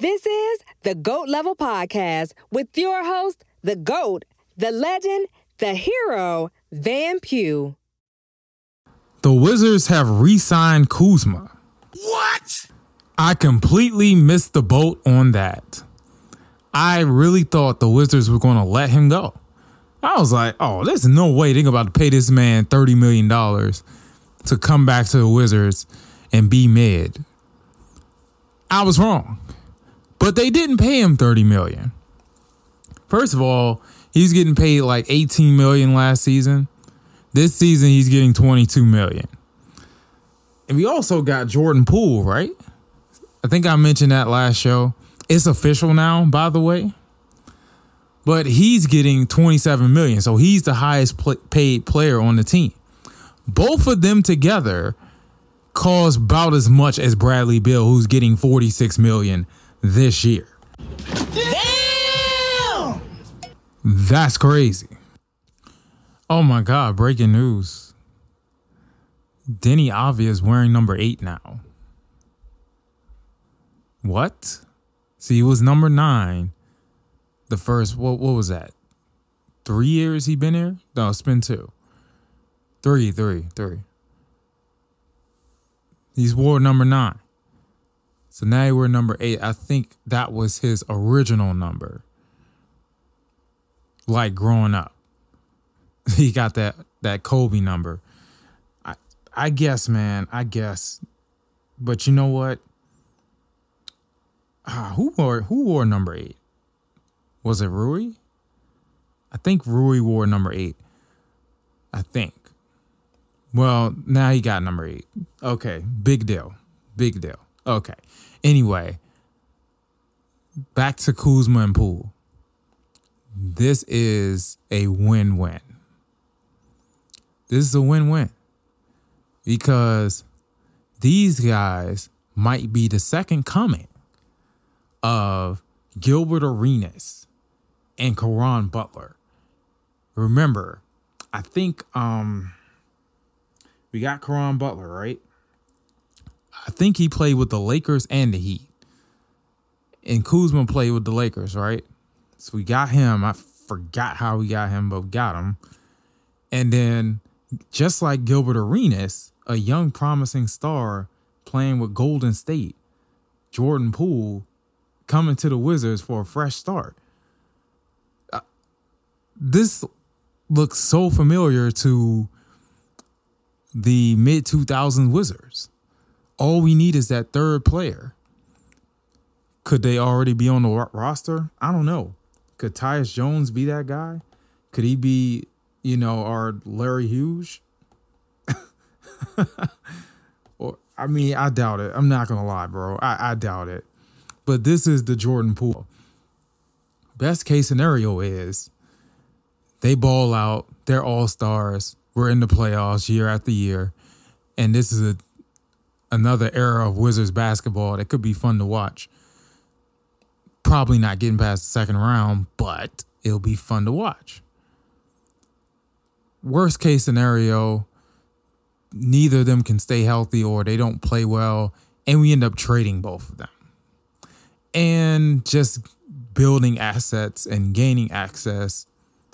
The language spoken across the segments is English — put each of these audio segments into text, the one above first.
This is the GOAT Level Podcast with your host, the GOAT, the legend, the hero, Van Pugh. The Wizards have re-signed Kuzma. What? I completely missed the boat on that. I really thought the Wizards were going to let him go. I was like, oh, there's no way they're about to pay this man $30 million to come back to the Wizards and be mid. I was wrong. But they didn't pay him $30 million. First of all, he's getting paid like $18 million last season. This season, he's getting $22 million. And we also got Jordan Poole, right? I think I mentioned that last show. It's official now, by the way. But he's getting $27 million, so he's the highest paid player on the team. Both of them together cost about as much as Bradley Beal, who's getting $46 million this year. Damn! That's crazy. Oh my God, breaking news. Denny Avdia is wearing number 8 now. What? See, it was number 9. The first, what was that? 3 years he been here? No, it's been 2. Three. He's wore number 9. So now he wear number 8. I think that was his original number. Like growing up. He got that Kobe number. I guess, man. I guess. But you know what? Who wore number 8? Was it Rui? I think Rui wore number 8. I think. Well, now he got number 8. Okay. Big deal. Okay. Anyway, back to Kuzma and Poole. This is a win-win. This is a win-win. Because these guys might be the second coming of Gilbert Arenas and Caron Butler. Remember, I think we got Caron Butler, right? I think he played with the Lakers and the Heat. And Kuzma played with the Lakers, right? So we got him. I forgot how we got him, but we got him. And then, just like Gilbert Arenas, a young promising star playing with Golden State, Jordan Poole, coming to the Wizards for a fresh start. This looks so familiar to the mid-2000s Wizards. All we need is that third player. Could they already be on the roster? I don't know. Could Tyus Jones be that guy? Could he be, our Larry Hughes? I doubt it. I'm not going to lie, bro. I doubt it. But this is the Jordan Poole. Best case scenario is they ball out. They're all-stars. We're in the playoffs year after year. And this is another era of Wizards basketball that could be fun to watch. Probably not getting past the second round, but it'll be fun to watch. Worst case scenario, neither of them can stay healthy or they don't play well, and we end up trading both of them. And just building assets and gaining assets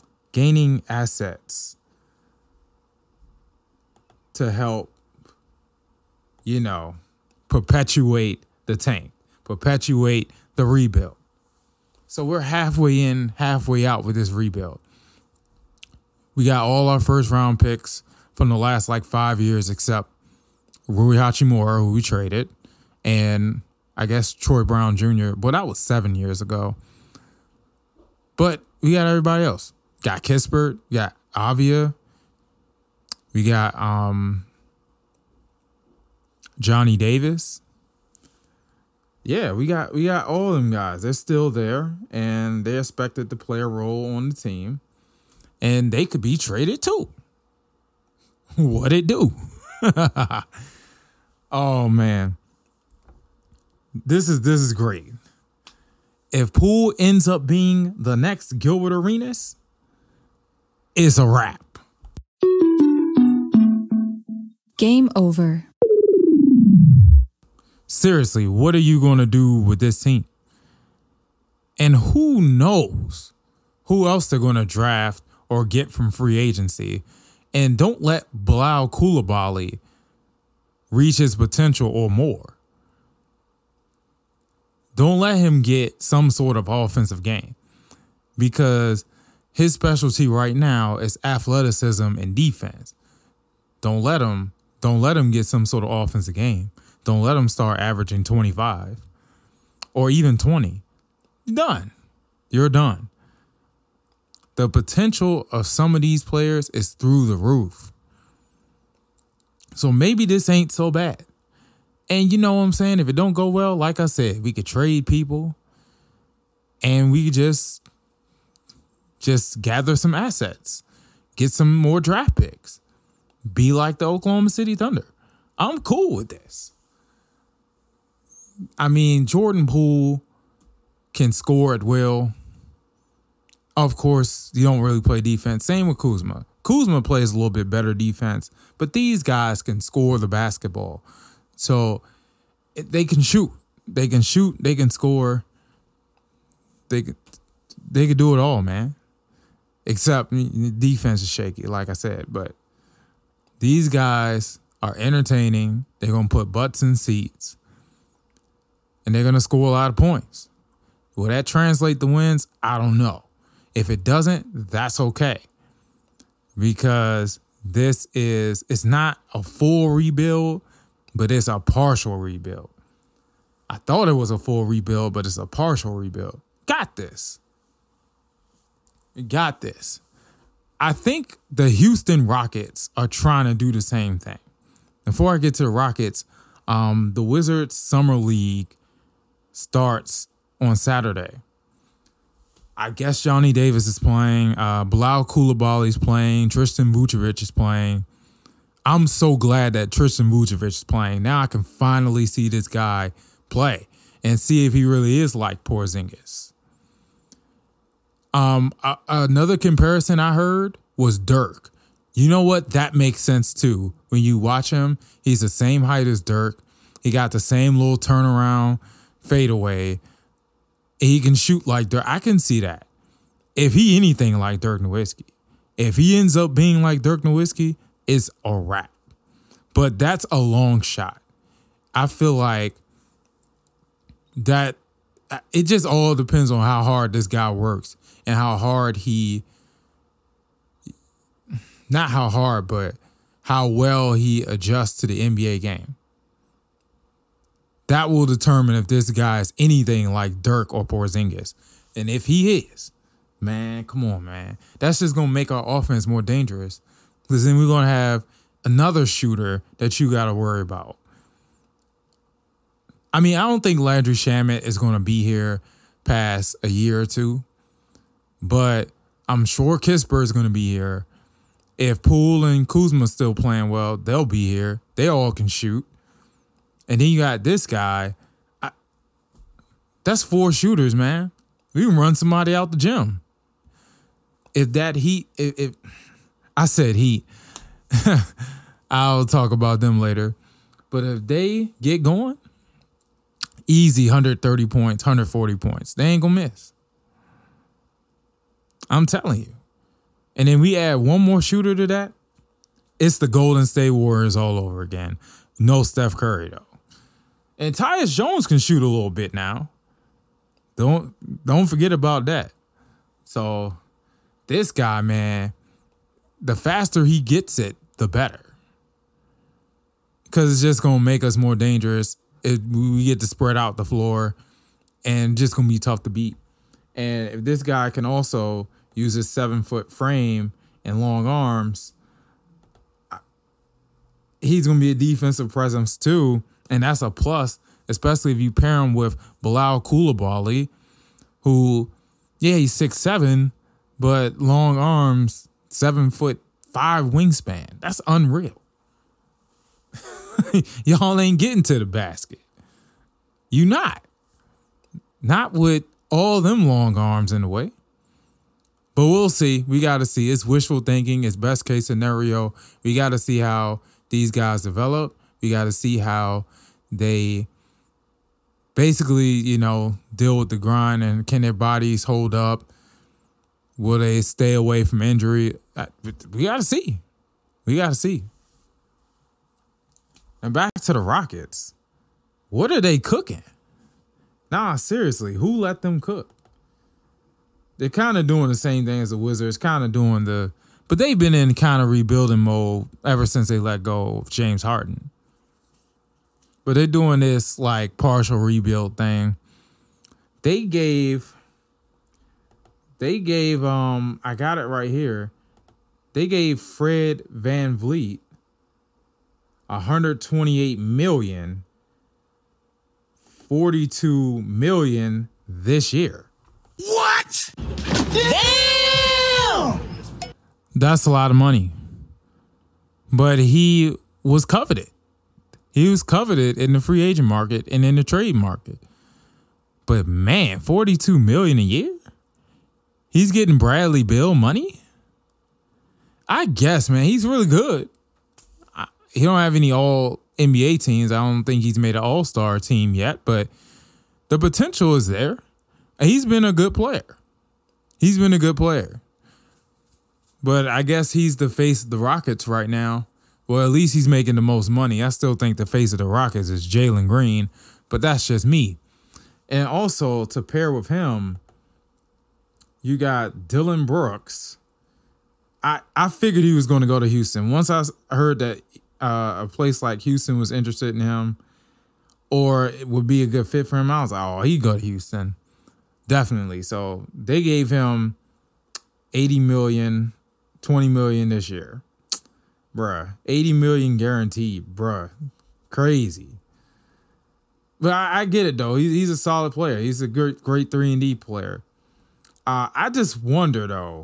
to help, perpetuate the tank, perpetuate the rebuild. So we're halfway in, halfway out with this rebuild. We got all our first round picks from the last 5 years, except Rui Hachimura, who we traded, and I guess Troy Brown Jr., but that was 7 years ago. But we got everybody else. Got Kispert, we got Avdia, we got Johnny Davis. Yeah, we got all of them guys. They're still there, and they're expected to play a role on the team. And they could be traded too. What it do? Oh man. This is great. If Poole ends up being the next Gilbert Arenas, it's a wrap. Game over. Seriously, what are you going to do with this team? And who knows who else they're going to draft or get from free agency. And don't let Bilal Coulibaly reach his potential or more. Don't let him get some sort of offensive game, because his specialty right now is athleticism and defense. Don't let him get some sort of offensive game. Don't let him start averaging 25 or even 20. Done. You're done. The potential of some of these players is through the roof. So maybe this ain't so bad. And you know what I'm saying? If it don't go well, like I said, we could trade people and we could just gather some assets, get some more draft picks, be like the Oklahoma City Thunder. I'm cool with this. I mean, Jordan Poole can score at will. Of course, you don't really play defense. Same with Kuzma. Kuzma plays a little bit better defense, but these guys can score the basketball. So they can shoot. They can shoot. They can score. They can do it all, man. Except defense is shaky, like I said. But these guys are entertaining. They're going to put butts in seats. And they're going to score a lot of points. Will that translate to wins? I don't know. If it doesn't, that's okay. Because it's not a full rebuild, but it's a partial rebuild. I thought it was a full rebuild, but it's a partial rebuild. Got this. Got this. I think the Houston Rockets are trying to do the same thing. Before I get to the Rockets, the Wizards Summer League starts on Saturday. I guess Johnny Davis is playing. Bilal Coulibaly is playing. Tristan Vucevic is playing. I'm so glad that Tristan Vucevic is playing. Now I can finally see this guy play and see if he really is like Porzingis. Another comparison I heard was Dirk. You know what? That makes sense too. When you watch him, he's the same height as Dirk. He got the same little turnaround fadeaway. He can shoot like Dirk. I can see that. If he anything like Dirk Nowitzki, if he ends up being like Dirk Nowitzki, it's a wrap. But that's a long shot. I feel like that it just all depends on how hard this guy works and how hard not how hard, but how well he adjusts to the NBA game. That will determine if this guy is anything like Dirk or Porzingis. And if he is, man, come on, man. That's just going to make our offense more dangerous. Because then we're going to have another shooter that you got to worry about. I mean, I don't think Landry Shamet is going to be here past a year or two. But I'm sure Kispert is going to be here. If Poole and Kuzma still playing well, they'll be here. They all can shoot. And then you got this guy. That's 4 shooters, man. We can run somebody out the gym. If that Heat, if I said Heat, I'll talk about them later. But if they get going, easy 130 points, 140 points. They ain't going to miss. I'm telling you. And then we add one more shooter to that. It's the Golden State Warriors all over again. No Steph Curry, though. And Tyus Jones can shoot a little bit now. Don't forget about that. So this guy, man, the faster he gets it, the better. Because it's just going to make us more dangerous. We get to spread out the floor and just going to be tough to beat. And if this guy can also use his 7-foot frame and long arms, he's going to be a defensive presence too. And that's a plus, especially if you pair him with Bilal Coulibaly, who, yeah, he's 6'7", but long arms, 7'5" wingspan. That's unreal. Y'all ain't getting to the basket. You not. Not with all them long arms in the way. But we'll see. We got to see. It's wishful thinking. It's best case scenario. We got to see how these guys develop. We got to see how they basically, deal with the grind, and can their bodies hold up? Will they stay away from injury? We got to see. We got to see. And back to the Rockets. What are they cooking? Nah, seriously, who let them cook? They're kind of doing the same thing as the Wizards, but they've been in kind of rebuilding mode ever since they let go of James Harden. But they're doing this like partial rebuild thing. They gave I got it right here. They gave Fred VanVleet $128 million, $42 million this year. What? Damn! That's a lot of money. But he was coveted. He was coveted in the free agent market and in the trade market. But man, $42 million a year? He's getting Bradley Beal money? I guess, man, he's really good. He don't have any all NBA teams. I don't think he's made an all-star team yet, but the potential is there. He's been a good player. But I guess he's the face of the Rockets right now. Well, at least he's making the most money. I still think the face of the Rockets is Jalen Green, but that's just me. And also, to pair with him, you got Dillon Brooks. I figured he was going to go to Houston. Once I heard that a place like Houston was interested in him or it would be a good fit for him, I was like, oh, he'd go to Houston. Definitely. So they gave him $80 million, $20 million this year. Bruh, $80 million guaranteed, bruh. Crazy. But I get it, though. He's a solid player. He's a great 3-and-D player. I just wonder, though,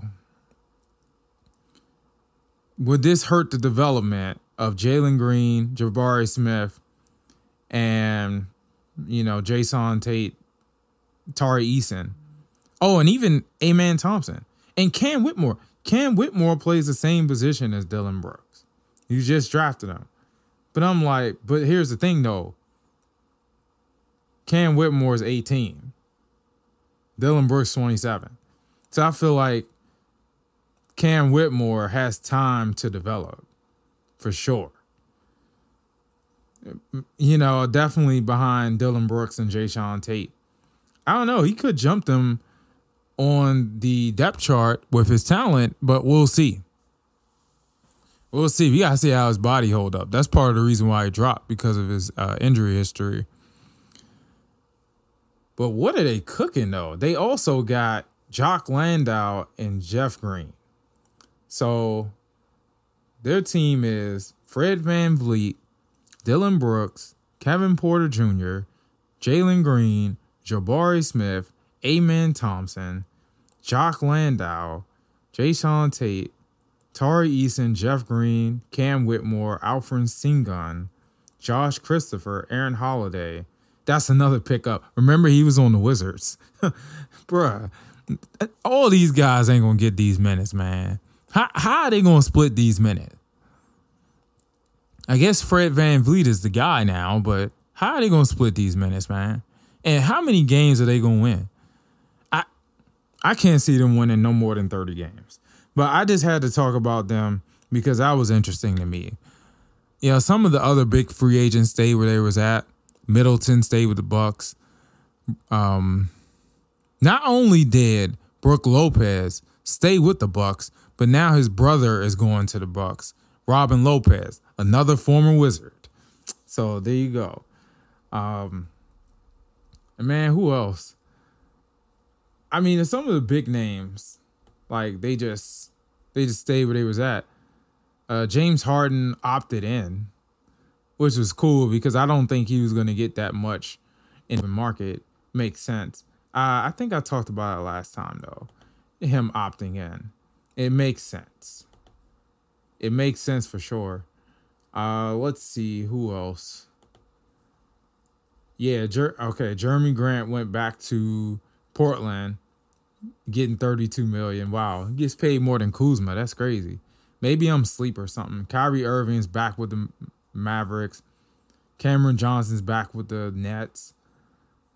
would this hurt the development of Jalen Green, Jabari Smith, and, Jason Tate, Tari Eason? Oh, and even Amen Thompson. And Cam Whitmore. Cam Whitmore plays the same position as Dillon Brooks. You just drafted him. But I'm like, but here's the thing, though. Cam Whitmore is 18. Dillon Brooks 27. So I feel like Cam Whitmore has time to develop, for sure. Definitely behind Dillon Brooks and Jason Tate. I don't know. He could jump them on the depth chart with his talent, but we'll see. We'll see. We got to see how his body hold up. That's part of the reason why he dropped, because of his injury history. But what are they cooking, though? They also got Jock Landau and Jeff Green. So their team is Fred VanVleet, Dillon Brooks, Kevin Porter Jr., Jalen Green, Jabari Smith, Amen Thompson, Jock Landau, Jason Tate, Tari Eason, Jeff Green, Cam Whitmore, Alfred Sengun, Josh Christopher, Aaron Holiday. That's another pickup. Remember, he was on the Wizards. Bruh, all these guys ain't going to get these minutes, man. How are they going to split these minutes? I guess Fred VanVleet is the guy now, but how are they going to split these minutes, man? And how many games are they going to win? I can't see them winning no more than 30 games. But I just had to talk about them because that was interesting to me. Some of the other big free agents stayed where they was at. Middleton stayed with the Bucks. Not only did Brook Lopez stay with the Bucks, but now his brother is going to the Bucks. Robin Lopez, another former Wizard. So there you go. And man, who else? I mean, some of the big names, like they just stayed where they was at. James Harden opted in, which was cool because I don't think he was going to get that much in the market. Makes sense. I think I talked about it last time, though. Him opting in. It makes sense. It makes sense for sure. Let's see. Who else? Yeah, Jeremy Grant went back to Portland, getting $32 million. Wow, he gets paid more than Kuzma. That's crazy. Maybe I'm asleep or something. Kyrie Irving's back with the Mavericks. Cameron Johnson's back with the Nets.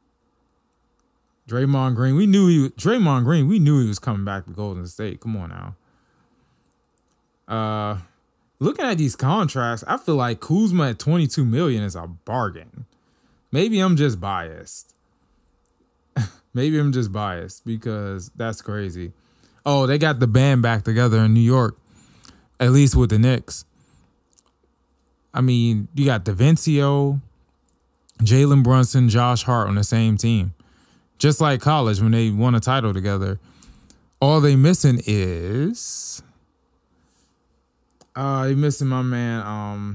Draymond Green, we knew he was coming back to Golden State. Come on now. Looking at these contracts, I feel like Kuzma at $22 million is a bargain. Maybe I'm just biased. Because that's crazy. Oh, they got the band back together in New York, at least with the Knicks. I mean, you got DaVincio, Jalen Brunson, Josh Hart on the same team. Just like college when they won a title together. All they missing is... they missing my man.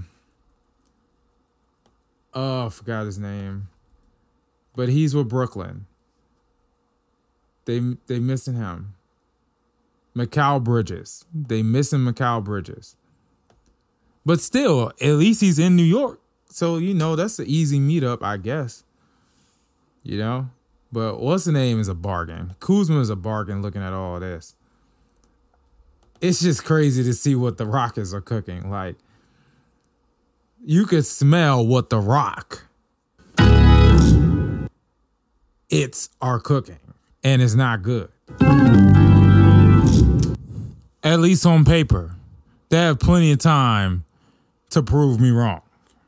I forgot his name. But he's with Brooklyn. They missing him. Mikal Bridges. They missing Mikal Bridges. But still, at least he's in New York. So, that's an easy meetup, I guess. But what's the name is a bargain. Kuzma is a bargain looking at all this. It's just crazy to see what the Rockets are cooking. Like, you could smell what the Rock are cooking. And it's not good. At least on paper. They have plenty of time to prove me wrong.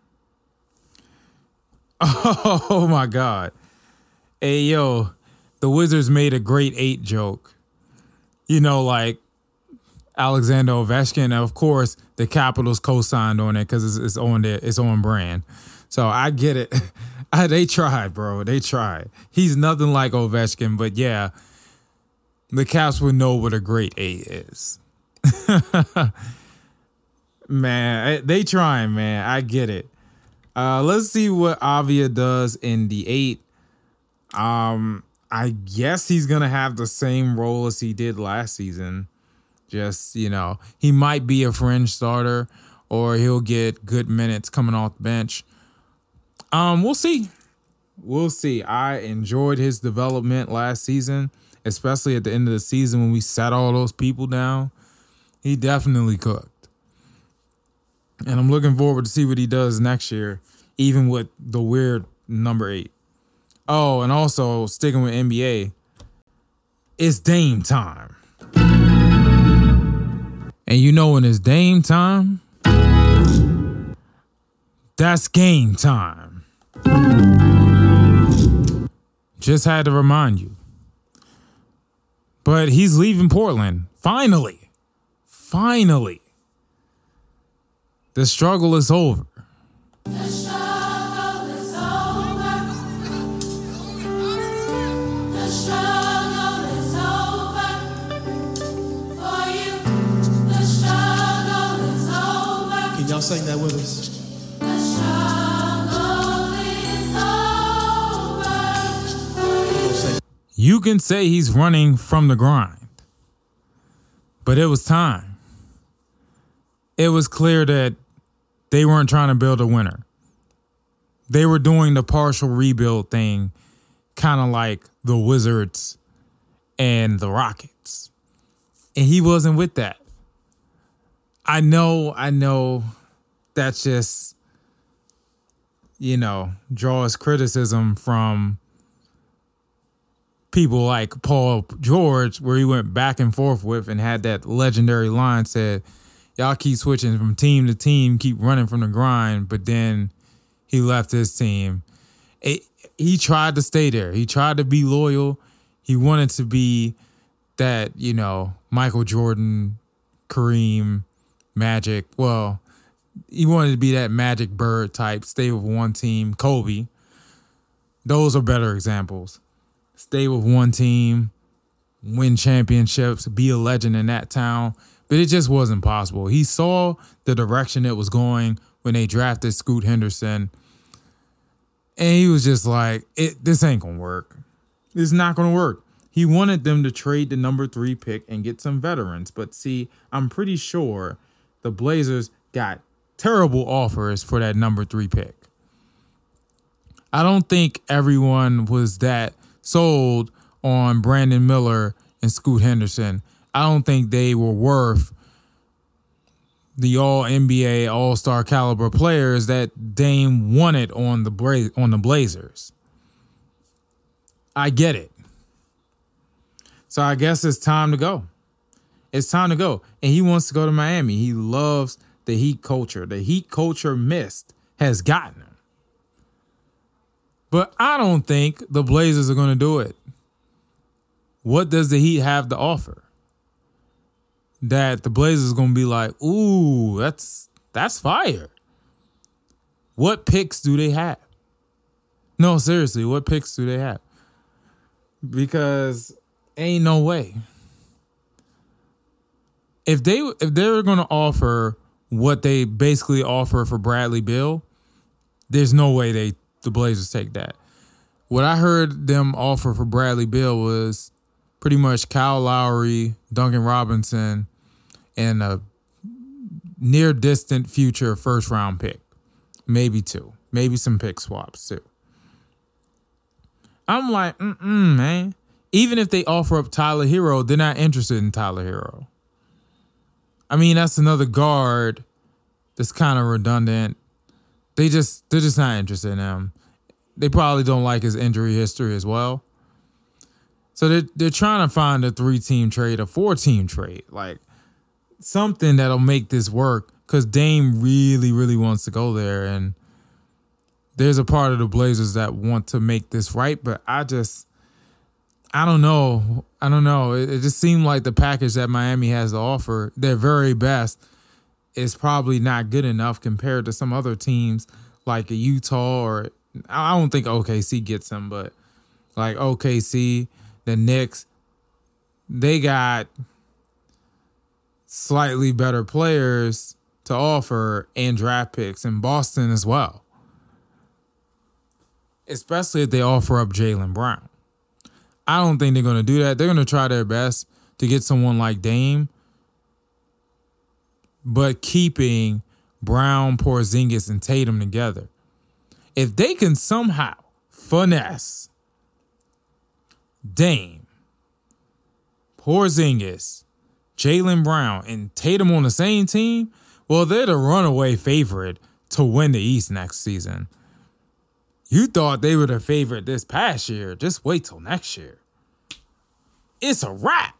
Oh my God. Hey, yo, the Wizards made a great 8 joke. Like Alexander Ovechkin. Of course, the Capitals co-signed on it because it's on brand. So I get it. They tried, bro. They tried. He's nothing like Ovechkin, but yeah, the Caps would know what a great 8 is. Man, they trying, man. I get it. Let's see what Avia does in the 8. I guess he's going to have the same role as he did last season. Just, he might be a fringe starter or he'll get good minutes coming off the bench. We'll see. We'll see. I enjoyed his development last season, especially at the end of the season when we sat all those people down. He definitely cooked. And I'm looking forward to see what he does next year, even with the weird number 8. Oh, and also sticking with NBA, it's Dame time. And when it's Dame time, that's game time. Just had to remind you. But he's leaving Portland. Finally. The struggle is over. Y'all sing that with us. The struggle is over. You can say he's running from the grind, but it was time. It was clear that they weren't trying to build a winner. They were doing the partial rebuild thing, kind of like the Wizards and the Rockets. And he wasn't with that. I know that's just, draws criticism from people like Paul George, where he went back and forth with and had that legendary line said, y'all keep switching from team to team, keep running from the grind, but then he left his team. He tried to stay there. He tried to be loyal. He wanted to be that, Michael Jordan, Kareem, Magic. Well, he wanted to be that Magic Bird type, stay with one team. Kobe. Those are better examples. Stay with one team, win championships, be a legend in that town. But it just wasn't possible. He saw the direction it was going when they drafted Scoot Henderson. And he was just like, this ain't going to work. It's not going to work. He wanted them to trade the number 3 pick and get some veterans. But see, I'm pretty sure the Blazers got terrible offers for that number 3 pick. I don't think everyone was that sold on Brandon Miller and Scoot Henderson. I don't think they were worth the all-NBA, all-star caliber players that Dame wanted on the Blazers. I get it. So I guess it's time to go. It's time to go. And he wants to go to Miami. He loves the Heat culture. The Heat culture mist has gotten him. But I don't think the Blazers are going to do it. What does the Heat have to offer? That the Blazers are going to be like, ooh, that's fire. What picks do they have? No, seriously, what picks do they have? Because ain't no way. If they were going to offer what they basically offer for Bradley Beal, there's no way the Blazers take that. What I heard them offer for Bradley Beal was pretty much Kyle Lowry, Duncan Robinson, and a near distant future first round pick. Maybe 2. Maybe some pick swaps too. I'm like, man. Even if they offer up Tyler Hero, they're not interested in Tyler Hero. I mean, that's another guard that's kind of redundant. They're just not interested in him. They probably don't like his injury history as well. So they're trying to find a 3-team trade, a 4-team trade, like something that'll make this work. Because Dame really, really wants to go there, and there's a part of the Blazers that want to make this right. But I don't know. It just seemed like the package that Miami has to offer, their very best, is probably not good enough compared to some other teams like a Utah, or I don't think OKC gets them, but like OKC, the Knicks, they got slightly better players to offer and draft picks, in Boston as well. Especially if they offer up Jaylen Brown. I don't think they're going to do that. They're going to try their best to get someone like Dame, but keeping Brown, Porzingis, and Tatum together. If they can somehow finesse Dame, Porzingis, Jaylen Brown, and Tatum on the same team, well, they're the runaway favorite to win the East next season. You thought they were the favorite this past year. Just wait till next year. It's a wrap.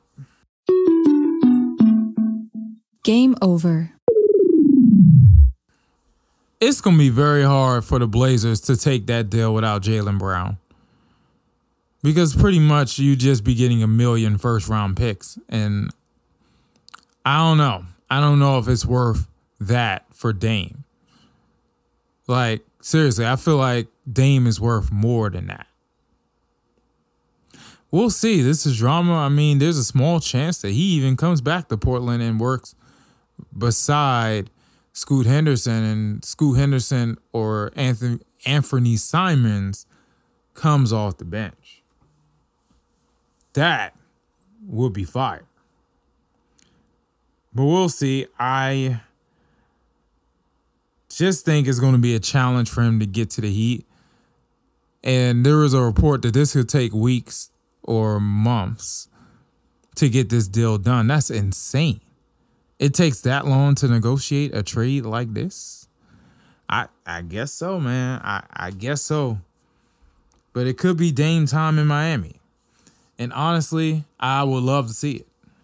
Game over. It's going to be very hard for the Blazers to take that deal without Jaylen Brown. Because pretty much you just be getting 1 million first-round picks. And I don't know. I don't know if it's worth that for Dame. Like, seriously, I feel like Dame is worth more than that. We'll see. This is drama. I mean, there's a small chance that he even comes back to Portland and works beside Scoot Henderson, and Scoot Henderson or Anthony Simons comes off the bench. That would be fire. But we'll see. I just think it's going to be a challenge for him to get to the Heat. And there was a report that this could take weeks or months to get this deal done. That's insane. It takes that long to negotiate a trade like this? I guess so, man. I guess so. But it could be Dame time in Miami. And honestly, I would love to see it.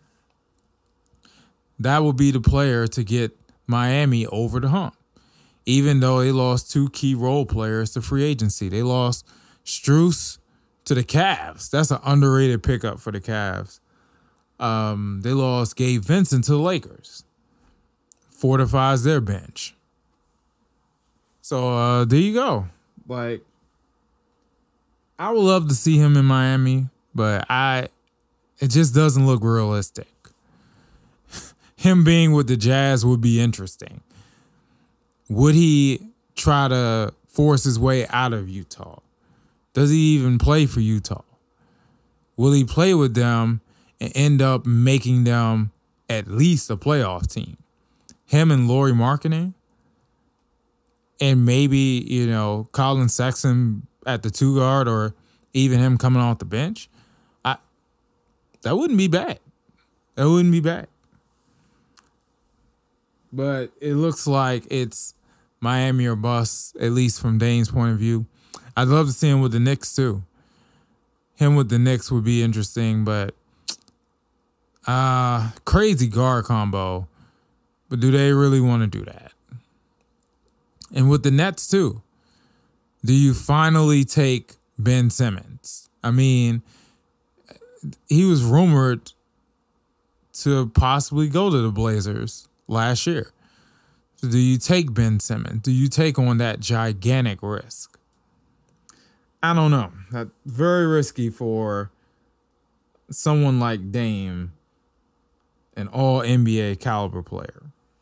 That would be the player to get Miami over the hump. Even though they lost 2 key role players to free agency. They lost Strus to the Cavs. That's an underrated pickup for the Cavs. They lost Gabe Vincent to the Lakers. Fortifies their bench. So there you go. Like, I would love to see him in Miami, but it just doesn't look realistic. Him being with the Jazz would be interesting. Would he try to force his way out of Utah? Does he even play for Utah? Will he play with them and end up making them at least a playoff team? Him and Lauri Markkanen? And maybe, Colin Sexton at the 2 guard, or even him coming off the bench? That wouldn't be bad. That wouldn't be bad. But it looks like it's Miami or bust, at least from Dame's point of view. I'd love to see him with the Knicks too. Him with the Knicks would be interesting, but Crazy guard combo. But do they really want to do that? And with the Nets too, do you finally take Ben Simmons? I mean, he was rumored to possibly go to the Blazers last year. So do you take Ben Simmons? Do you take on that gigantic risk? I don't know. That's very risky for someone like Dame, an all-NBA caliber player.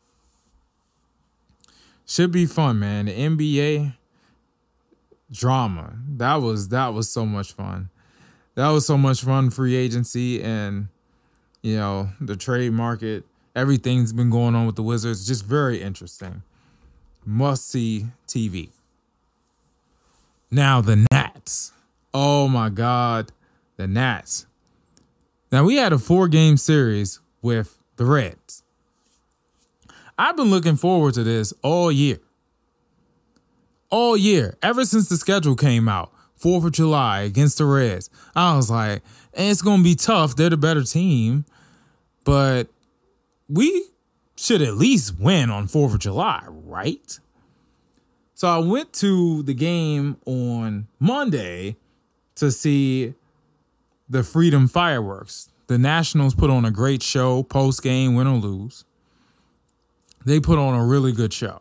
Should be fun, man. The NBA drama. That was so much fun. That was so much fun. Free agency and, you know, the trade market. Everything's been going on with the Wizards. Just very interesting. Must see TV. Now the Nats. Oh my God. The Nats. Now we had a 4-game series with the Reds. I've been looking forward to this all year. All year. Ever since the schedule came out. 4th of July against the Reds. I was like, it's going to be tough. They're the better team. But we should at least win on 4th of July, right? So I went to the game on Monday to see the Freedom Fireworks. The Nationals put on a great show, post-game, win or lose. They put on a really good show.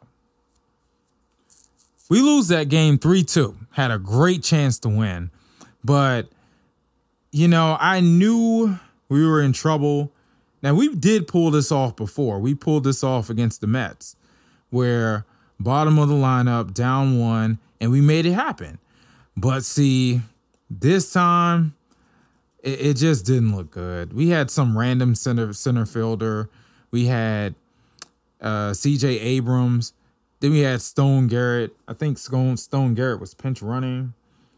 We lose that game 3-2. Had a great chance to win. But, you know, I knew we were in trouble. Now, we did pull this off before. We pulled this off against the Mets, where bottom of the lineup, down 1, and we made it happen. But see, this time, it just didn't look good. We had some random center fielder. We had C.J. Abrams. Then we had Stone Garrett. I think Stone Garrett was pinch running.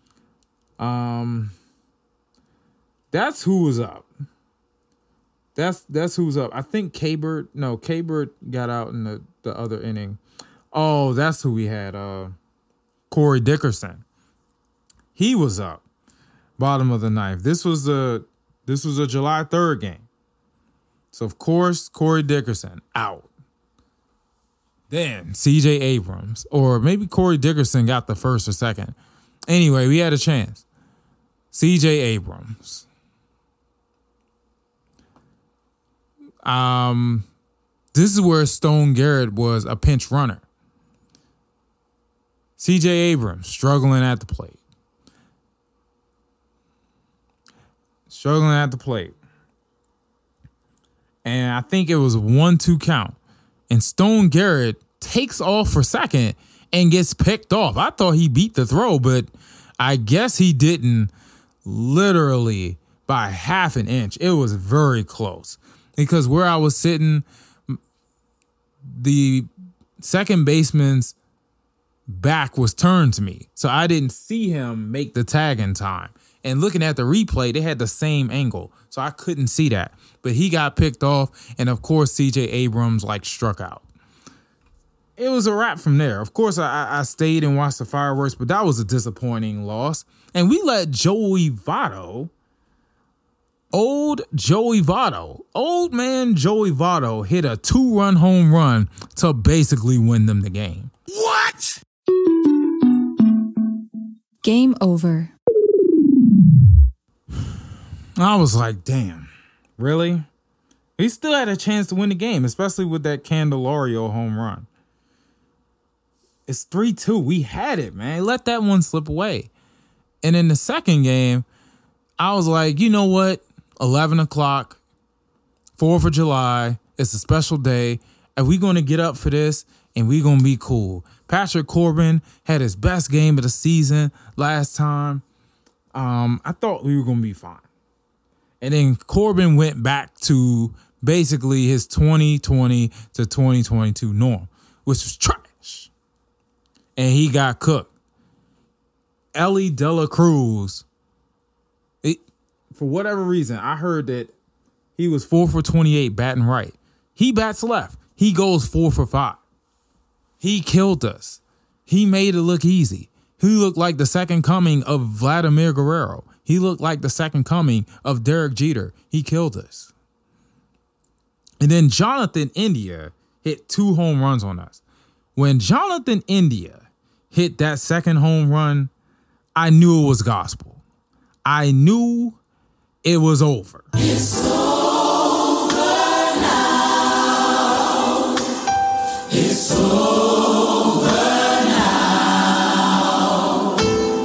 That's who was up. That's who's up. I think Kabert got out in the other inning. Oh, that's who we had. Corey Dickerson. He was up. Bottom of the ninth. This was a July 3rd game. So of course, Corey Dickerson out. Then C.J. Abrams, or maybe Corey Dickerson got the first or second. Anyway, we had a chance. C.J. Abrams. This is where Stone Garrett was a pinch runner. C.J. Abrams struggling at the plate. And I think it was a 1-2 count. And Stone Garrett takes off for second and gets picked off. I thought he beat the throw, but I guess he didn't, literally by half an inch. It was very close because where I was sitting, the second baseman's back was turned to me. So I didn't see him make the tag in time. And looking at the replay, they had the same angle. So I couldn't see that. But he got picked off. And, of course, C.J. Abrams, struck out. It was a wrap from there. Of course, I stayed and watched the fireworks, but that was a disappointing loss. And we let Joey Votto, old man Joey Votto, hit a 2-run home run to basically win them the game. What? Game over. I was like, damn, really? He still had a chance to win the game, especially with that Candelario home run. It's 3-2. We had it, man. Let that one slip away. And in the second game, I was like, you know what? 11 o'clock, 4th of July. It's a special day. And we're going to get up for this, and we're going to be cool. Patrick Corbin had his best game of the season last time. I thought we were going to be fine. And then Corbin went back to basically his 2020 to 2022 norm, which was trash. And he got cooked. Ellie De La Cruz, for whatever reason, I heard that he was 4 for 28 batting right. He bats left. He goes 4 for 5. He killed us. He made it look easy. He looked like the second coming of Vladimir Guerrero. He looked like the second coming of Derek Jeter. He killed us. And then Jonathan India hit 2 home runs on us. When Jonathan India hit that second home run, I knew it was gospel. I knew it was over. It's over now. It's over now.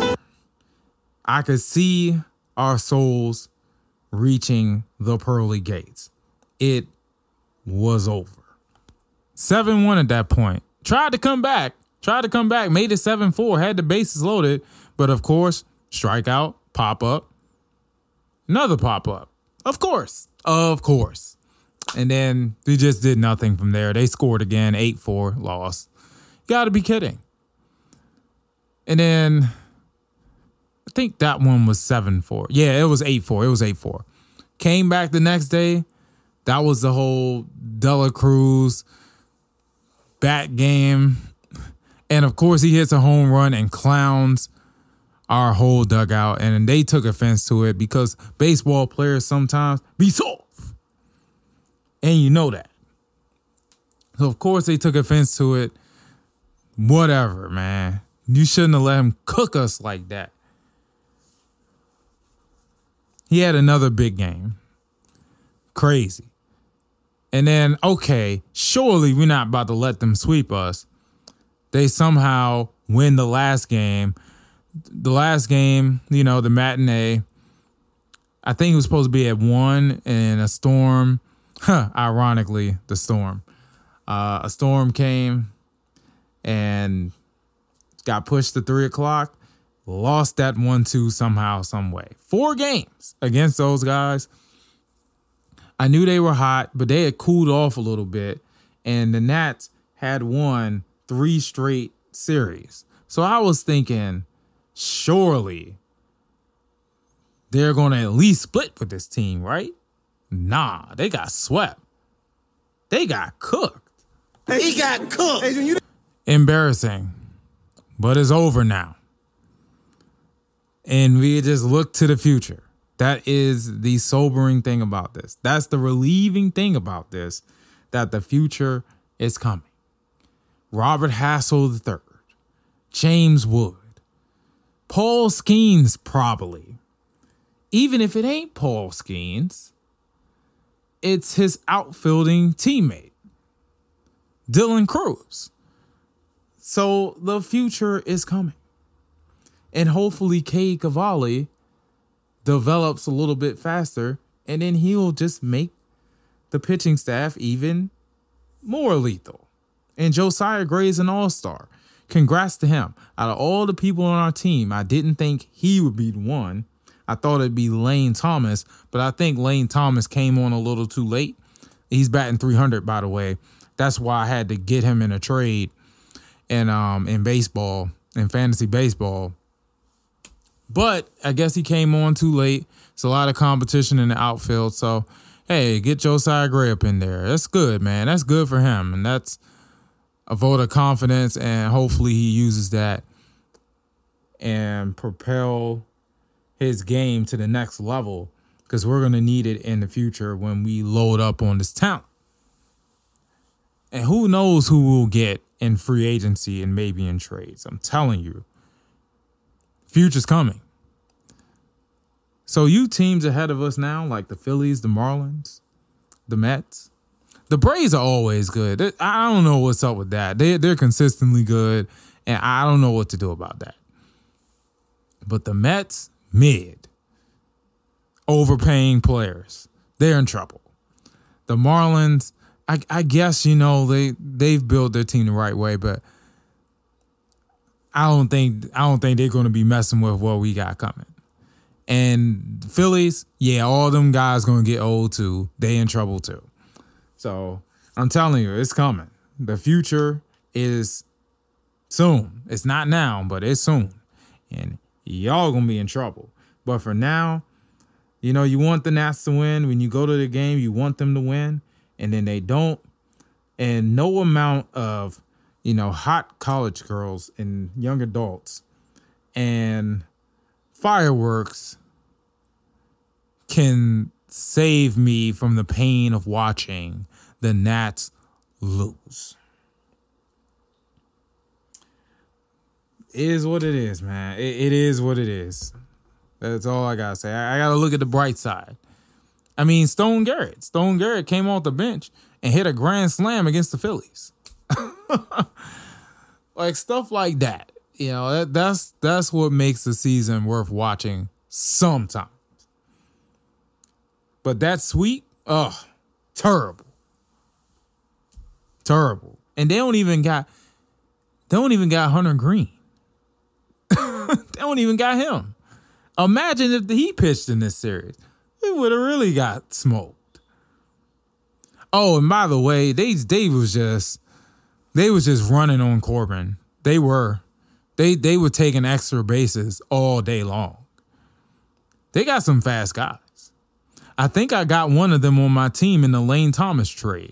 I could see our souls reaching the pearly gates. It was over. 7-1 at that point. Tried to come back, made it 7-4, had the bases loaded, but of course, strikeout, pop up, another pop up. Of course. And then they just did nothing from there. They scored again, 8-4, lost. Gotta be kidding. And then I think that one was 7-4. Yeah, it was 8-4. Came back the next day. That was the whole Dela Cruz bat game. And of course, he hits a home run and clowns our whole dugout. And they took offense to it because baseball players sometimes be soft. And you know that. So of course, they took offense to it. Whatever, man. You shouldn't have let him cook us like that. He had another big game. Crazy. And then, okay, surely we're not about to let them sweep us. They somehow win the last game. The last game, you know, the matinee, I think it was supposed to be at 1 and a storm. Ironically, the storm. A storm came and got pushed to 3 o'clock. Lost that 1-2 somehow, some way. 4 games against those guys. I knew they were hot, but they had cooled off a little bit. And the Nats had won 3 straight series. So I was thinking, surely they're going to at least split with this team, right? Nah, they got swept. They got cooked. He got cooked. Embarrassing. But it's over now. And we just look to the future. That is the sobering thing about this. That's the relieving thing about this, that the future is coming. Robert Hassel III, James Wood, Paul Skeens probably. Even if it ain't Paul Skeens, it's his outfielding teammate, Dylan Cruz. So the future is coming. And hopefully Cade Cavalli develops a little bit faster, and then he'll just make the pitching staff even more lethal. And Josiah Gray's an all-star. Congrats to him. Out of all the people on our team, I didn't think he would be the one. I thought it'd be Lane Thomas, but I think Lane Thomas came on a little too late. He's batting 300, by the way. That's why I had to get him in a trade in baseball, in fantasy baseball. But I guess he came on too late. It's a lot of competition in the outfield. So, hey, get Josiah Gray up in there. That's good, man. That's good for him. And that's a vote of confidence. And hopefully he uses that and propel his game to the next level, because we're going to need it in the future when we load up on this talent. And who knows who we'll get in free agency and maybe in trades. I'm telling you. Future's coming. So you teams ahead of us now, like the Phillies, the Marlins, the Mets. The Braves are always good. I don't know what's up with that. They're consistently good, and I don't know what to do about that. But the Mets, mid. Overpaying players. They're in trouble. The Marlins, I guess, you know, they've built their team the right way, but I don't think they're going to be messing with what we got coming. And Phillies, yeah, all them guys going to get old too. They in trouble too. So I'm telling you, it's coming. The future is soon. It's not now, but it's soon. And y'all going to be in trouble. But for now, you know, you want the Nats to win. When you go to the game, you want them to win. And then they don't. And no amount of, you know, hot college girls and young adults and fireworks can save me from the pain of watching the Nats lose. It is what it is, man. It is what it is. That's all I gotta say. I gotta look at the bright side. I mean, Stone Garrett came off the bench and hit a grand slam against the Phillies. Like stuff like that. You know, that's what makes the season worth watching sometimes. But that sweep, terrible. Terrible. And they don't even got Hunter Green. They don't even got him. Imagine if he pitched in this series. We would have really got smoked. Oh, and by the way, they was just running on Corbin. They were taking extra bases all day long. They got some fast guys. I think I got one of them on my team in the Lane Thomas trade.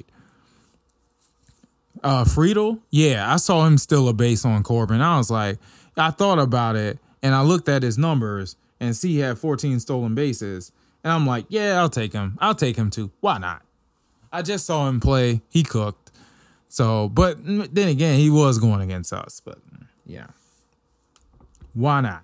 Friedel, yeah, I saw him steal a base on Corbin. I was like, I thought about it, and I looked at his numbers and see he had 14 stolen bases. And I'm like, yeah, I'll take him. I'll take him too. Why not? I just saw him play. He cooked. So, but then again, he was going against us. But yeah, why not?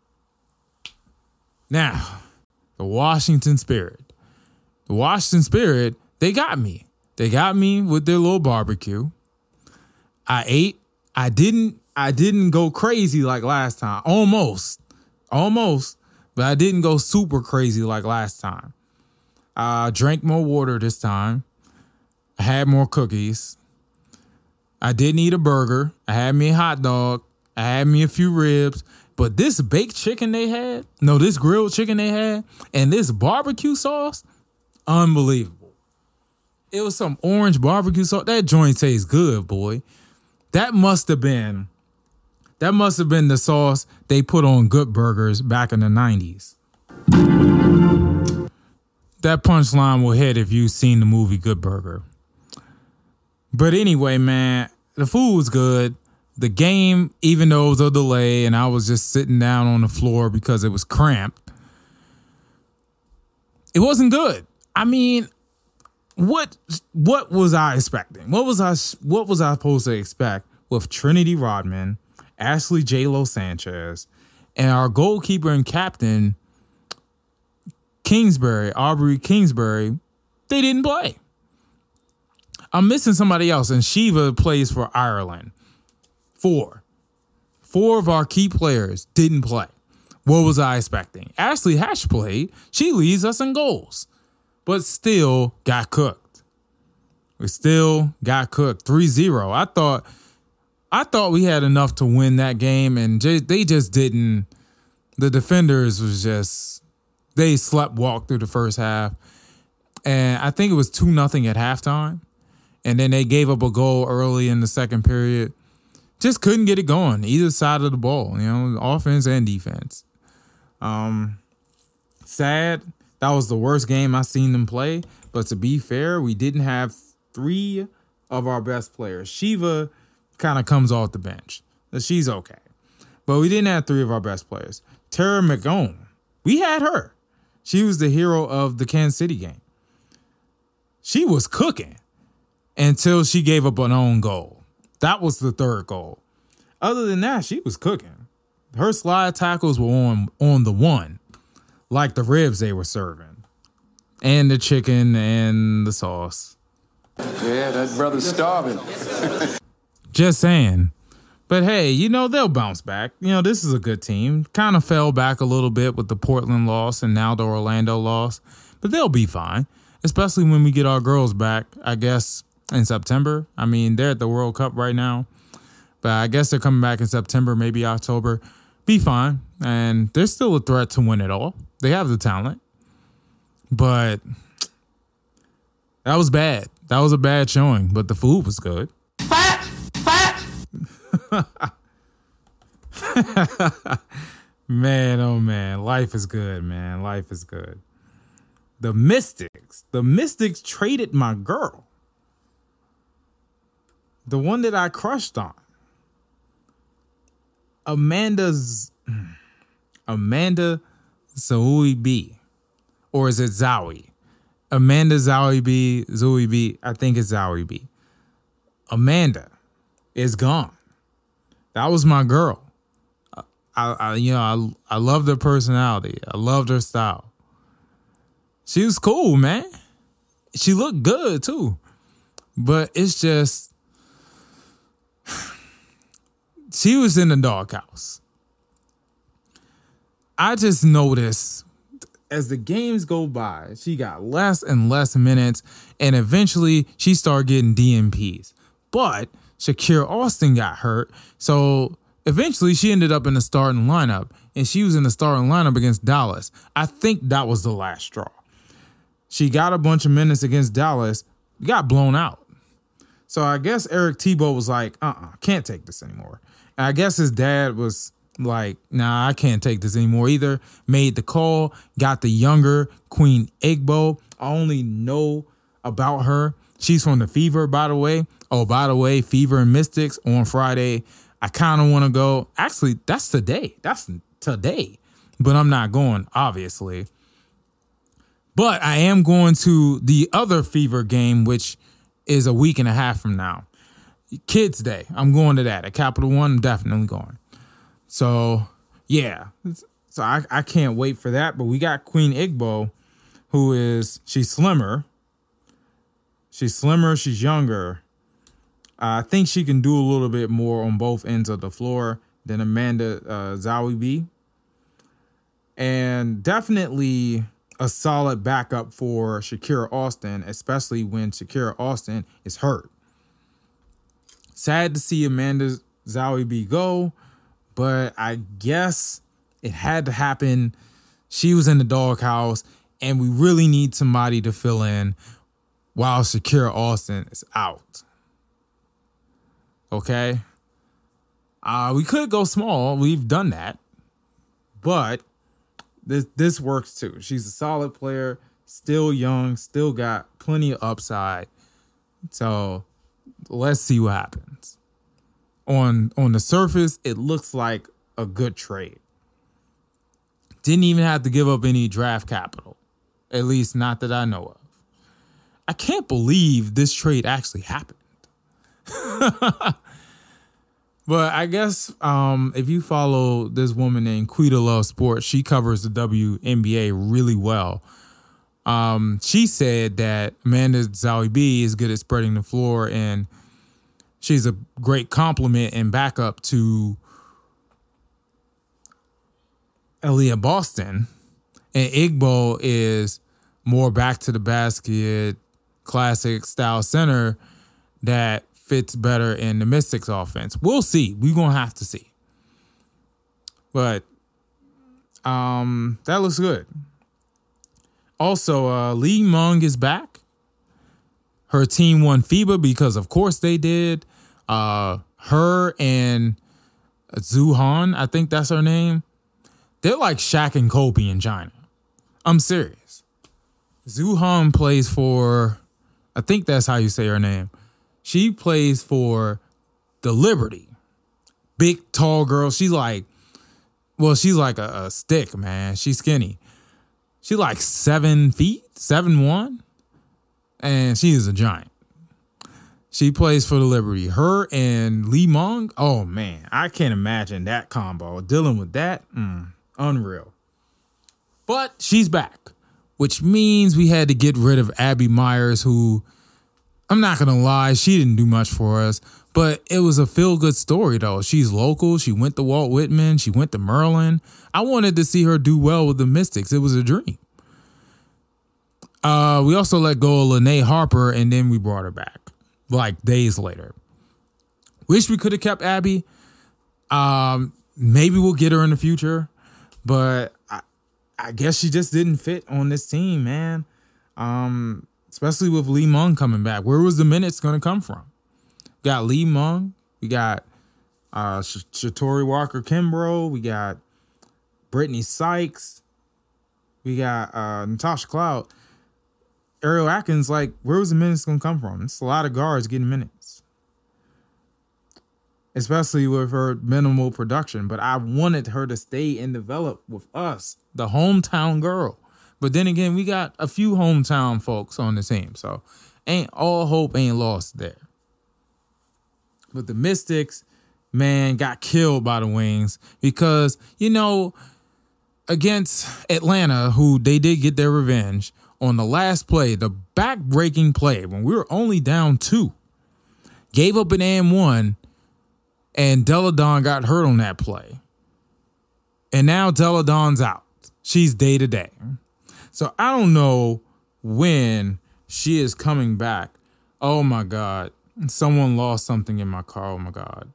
Now, the Washington Spirit. The Washington Spirit, they got me. They got me with their little barbecue. I ate. I didn't go crazy like last time. Almost. But I didn't go super crazy like last time. I drank more water this time. I had more cookies. I didn't eat a burger. I had me a hot dog. I had me a few ribs. But this baked chicken this grilled chicken they had, and this barbecue sauce, unbelievable. It was some orange barbecue sauce. That joint tastes good, boy. That must have been the sauce they put on Good Burgers back in the 90s. That punchline will hit if you've seen the movie Good Burger. But anyway, man, the food was good. The game, even though it was a delay and I was just sitting down on the floor because it was cramped, it wasn't good. I mean, what was I expecting? What was I supposed to expect with Trinity Rodman, Ashley J-Lo Sanchez, and our goalkeeper and captain, Aubrey Kingsbury? They didn't play. I'm missing somebody else, and Shiva plays for Ireland. Four of our key players didn't play. What was I expecting? Ashley Hatch played. She leads us in goals, but still got cooked. We still got cooked 3-0. I thought we had enough to win that game, and they just didn't. The defenders they sleptwalked through the first half, and I think it was 2-0 at halftime, and then they gave up a goal early in the second period. Just couldn't get it going, either side of the ball, offense and defense. Sad. That was the worst game I seen them play, but to be fair, we didn't have 3 of our best players. Shiva kind of comes off the bench. She's okay. But we didn't have 3 of our best players. Tara McGowan, we had her. She was the hero of the Kansas City game. She was cooking until she gave up an own goal. That was the third goal. Other than that, she was cooking. Her slide tackles were on the one, like the ribs they were serving. And the chicken and the sauce. Yeah, that brother's starving. Just saying. But hey, they'll bounce back. This is a good team. Kind of fell back a little bit with the Portland loss and now the Orlando loss. But they'll be fine, especially when we get our girls back, I guess, in September. I mean, they're at the World Cup right now. But I guess they're coming back in September, maybe October. Be fine. And they're still a threat to win it all. They have the talent. But that was bad. That was a bad showing. But the food was good. Man, oh man, life is good, man. Life is good. The Mystics traded my girl. The one that I crushed on. Amanda Zahui B. Or is it Zowie? Amanda Zoe B, I think it's Zoe B. Amanda is gone. That was my girl. I loved her personality. I loved her style. She was cool, man. She looked good too. But it's just, she was in the doghouse. I just noticed as the games go by, she got less and less minutes, and eventually she started getting DNPs. But Shakira Austin got hurt, so eventually she ended up in the starting lineup, and she was in the starting lineup against Dallas. I think that was the last straw. She got a bunch of minutes against Dallas, got blown out. So I guess Eric Tebow was like, can't take this anymore. And I guess his dad was like, nah, I can't take this anymore either. Made the call, got the younger Queen Igbo. I only know about her. She's from the Fever, by the way. Oh, by the way, Fever and Mystics on Friday. I kind of want to go. Actually, that's today. That's today. But I'm not going, obviously. But I am going to the other Fever game, which is a week and a half from now. Kids Day. I'm going to that. At Capital One, I'm definitely going. So, yeah. So I can't wait for that. But we got Queen Igbo, she's slimmer. She's younger. I think she can do a little bit more on both ends of the floor than Amanda Zoe B. And definitely a solid backup for Shakira Austin, especially when Shakira Austin is hurt. Sad to see Amanda Zoe B go, but I guess it had to happen. She was in the doghouse, and we really need somebody to fill in while Shakira Austin is out. Okay? We could go small. We've done that. But this works too. She's a solid player, still young, still got plenty of upside. So let's see what happens. On the surface, it looks like a good trade. Didn't even have to give up any draft capital. At least not that I know of. I can't believe this trade actually happened. But I guess if you follow this woman named Quita Love Sports, she covers the WNBA really well. She said that Amanda Zoe B is good at spreading the floor, and she's a great compliment and backup to Aaliyah Boston. And Igbo is more back to the basket, classic style center that fits better in the Mystics offense. We'll see. We're going to have to see. But that looks good. Also, Lee Mung is back. Her team won FIBA because, of course, they did. Her and Zuhan, I think that's her name. They're like Shaq and Kobe in China. I'm serious. Zuhan plays for, I think that's how you say her name. She plays for the Liberty. Big, tall girl. She's like a stick, man. She's skinny. She's like 7 feet, 7'1", and she is a giant. She plays for the Liberty. Her and Lee Mung, oh, man. I can't imagine that combo. Dealing with that, unreal. But she's back, which means we had to get rid of Abby Myers, who, I'm not going to lie, she didn't do much for us. But it was a feel-good story, though. She's local. She went to Walt Whitman. She went to Maryland. I wanted to see her do well with the Mystics. It was a dream. We also let go of Lene Harper, and then we brought her back, like days later. Wish we could have kept Abby. Maybe we'll get her in the future. But I guess she just didn't fit on this team, man. Especially with Lee Mung coming back. Where was the minutes going to come from? We got Lee Mung. We got Shatori Walker-Kimbrough. We got Brittany Sykes. We got Natasha Cloud. Ariel Atkins, like, where was the minutes going to come from? It's a lot of guards getting minutes. Especially with her minimal production. But I wanted her to stay and develop with us, the hometown girl. But then again, we got a few hometown folks on the team. So ain't all hope ain't lost there. But the Mystics, man, got killed by the Wings because, against Atlanta, who they did get their revenge, on the last play, the back-breaking play, when we were only down 2, gave up an and 1, and Delle Donne got hurt on that play. And now Delle Donne's out. She's day-to-day. So I don't know when she is coming back. Oh, my God. Someone lost something in my car. Oh, my God.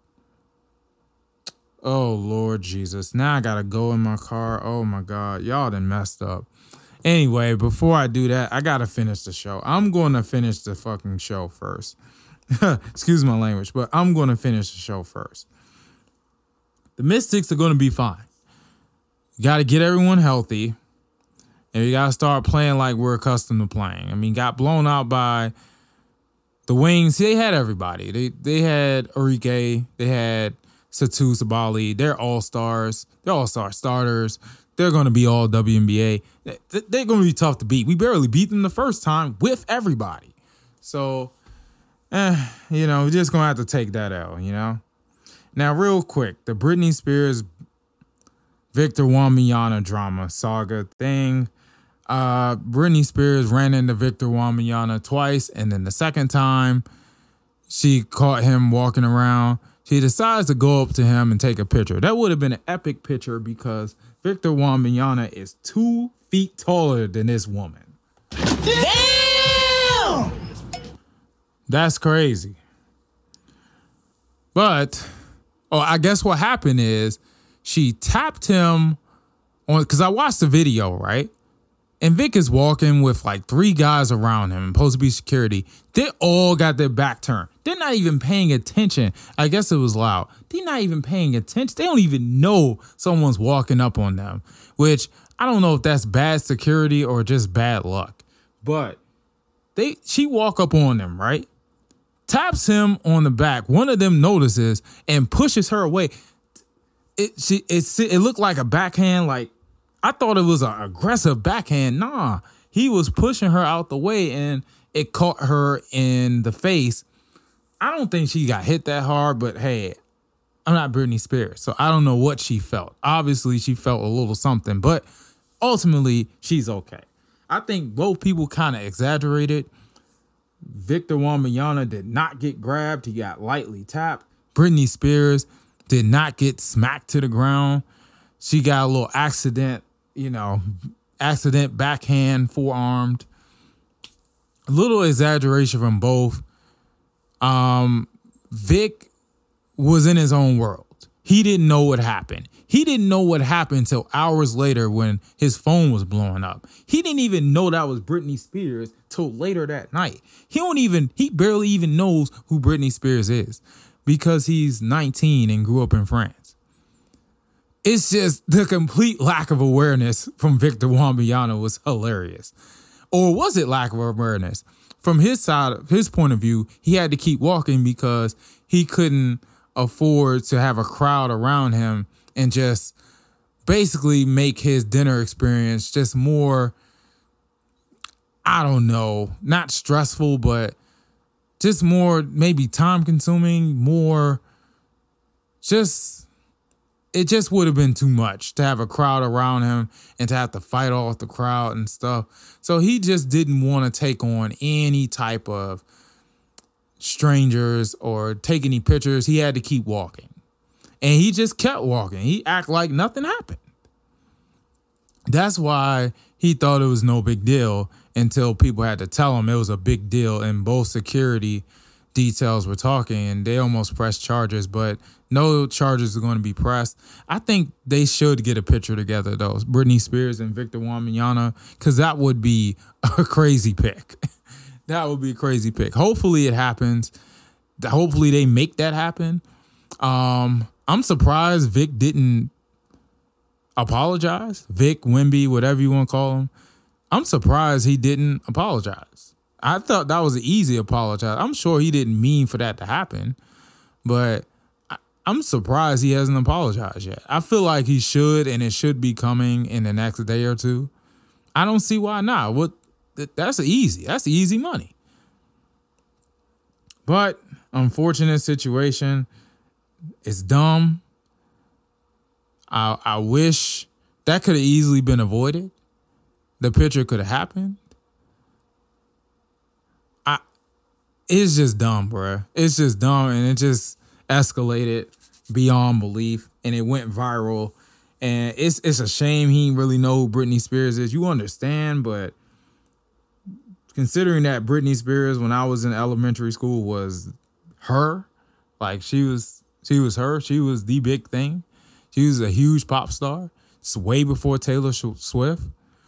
Oh, Lord Jesus. Now I got to go in my car. Oh, my God. Y'all done messed up. Anyway, before I do that, I got to finish the show. I'm going to finish the fucking show first. Excuse my language, but I'm going to finish the show first. The Mystics are going to be fine. You got to get everyone healthy, and you got to start playing like we're accustomed to playing. I mean, got blown out by the Wings. They had everybody. They had Enrique. They had Satu Sabali. They're all-stars. They're all-star starters. They're going to be all WNBA. They're going to be tough to beat. We barely beat them the first time with everybody. So, we're just going to have to take that L, Now, real quick, the Britney Spears, Victor Wembanyama drama saga thing. Britney Spears ran into Victor Wembanyama twice, and then the second time she caught him walking around. She decides to go up to him and take a picture. That would have been an epic picture because Victor Wembanyama is 2 feet taller than this woman. Damn! That's crazy. But, I guess what happened is she tapped him on, because I watched the video, right? And Vic is walking with like 3 guys around him, supposed to be security. They all got their back turned. They're not even paying attention. I guess it was loud. They're not even paying attention. They don't even know someone's walking up on them, which I don't know if that's bad security or just bad luck. But she walk up on them, right? Taps him on the back. One of them notices and pushes her away. It looked like a backhand, like I thought it was an aggressive backhand. Nah, he was pushing her out the way and it caught her in the face. I don't think she got hit that hard, but hey, I'm not Britney Spears, so I don't know what she felt. Obviously, she felt a little something, but ultimately, she's okay. I think both people kind of exaggerated. Victor Wembanyama did not get grabbed. He got lightly tapped. Britney Spears did not get smacked to the ground. She got a little accident backhand, forearmed. A little exaggeration from both. Vic was in his own world. He didn't know what happened. He didn't know what happened until hours later when his phone was blowing up. He didn't even know that was Britney Spears till later that night. He barely even knows who Britney Spears is because he's 19 and grew up in France. It's just the complete lack of awareness from Victor Wembanyama was hilarious. Or was it lack of awareness? From his side, his point of view, he had to keep walking because he couldn't afford to have a crowd around him and just basically make his dinner experience just more, I don't know, not stressful, but just more maybe time consuming, more just, it just would have been too much to have a crowd around him and to have to fight off the crowd and stuff. So he just didn't want to take on any type of strangers or take any pictures. He had to keep walking. And he just kept walking. He acted like nothing happened. That's why he thought it was no big deal until people had to tell him it was a big deal. And both security details were talking and they almost pressed charges, but no charges are going to be pressed. I think they should get a picture together, though, Britney Spears and Victor Wembanyama, because that would be a crazy pick. That would be a crazy pick. Hopefully it happens. Hopefully they make that happen. I'm surprised Vic didn't apologize. Vic, Wemby, whatever you want to call him. I'm surprised he didn't apologize. I thought that was an easy apologize. I'm sure he didn't mean for that to happen, but I'm surprised he hasn't apologized yet. I feel like he should, and it should be coming in the next day or two. I don't see why not. That's easy money. But unfortunate situation. It's dumb. I wish that could have easily been avoided. The picture could have happened. It's just dumb, bruh. It's just dumb, and it just escalated beyond belief, and it went viral. And it's a shame he didn't really know who Britney Spears is. You understand, but considering that Britney Spears, when I was in elementary school, was her, like she was her. She was the big thing. She was a huge pop star. It's way before Taylor Swift.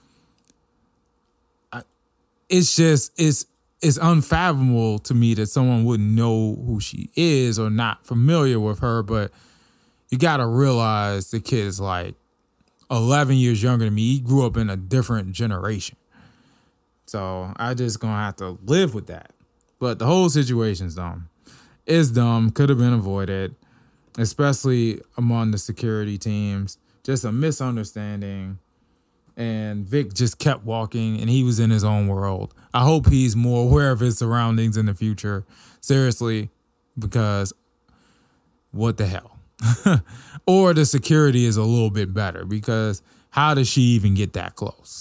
It's unfathomable to me that someone wouldn't know who she is or not familiar with her, but you got to realize the kid is like 11 years younger than me. He grew up in a different generation. So I just going to have to live with that. But the whole situation's dumb. It's dumb. Could have been avoided, especially among the security teams. Just a misunderstanding. And Vic just kept walking, and he was in his own world. I hope he's more aware of his surroundings in the future. Seriously, because what the hell? Or the security is a little bit better, because how does she even get that close?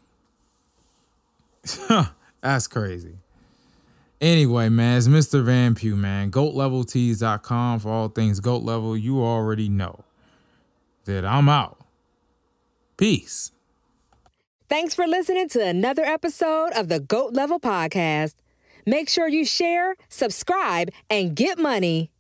That's crazy. Anyway, man, it's Mr. Van Pugh, man. GoatLevelTees.com for all things GOAT Level. You already know that I'm out. Peace. Thanks for listening to another episode of the GOAT Level Podcast. Make sure you share, subscribe, and get money.